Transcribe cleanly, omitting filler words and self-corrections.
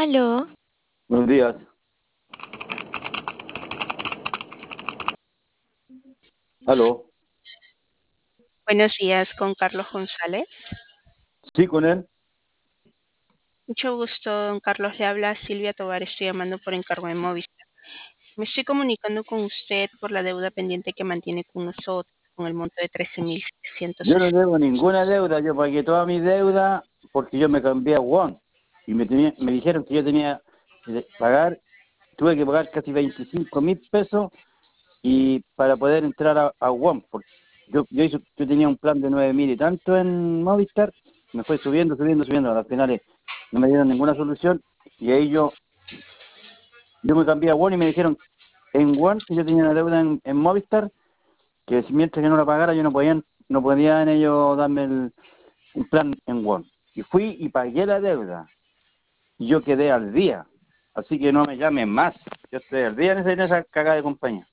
Aló, Buenos días. Aló. Buenos días con Carlos González. Sí, con él. Mucho gusto, don Carlos. Le habla Silvia Tovar. Estoy llamando por encargo de Movistar. Me estoy comunicando con usted por la deuda pendiente que mantiene con nosotros, con el monto de Yo no 13.760. debo ninguna deuda. Yo pagué toda mi deuda porque yo me cambié a Won. Y me dijeron que yo tenía que pagar, tuve que pagar casi 25.000 pesos y para poder entrar a Won. Porque yo tenía un plan de 9.000 y tanto en Movistar. Me fue subiendo, subiendo, subiendo. Al final no me dieron ninguna solución. Y ahí yo me cambié a Won y me dijeron en Won que yo tenía una deuda en Movistar que si mientras que no la pagara yo no podían ellos darme un plan en Won. Y fui y pagué la deuda. Y yo quedé al día. Así que no me llamen más. Yo estoy al día en esa cagada de compañía.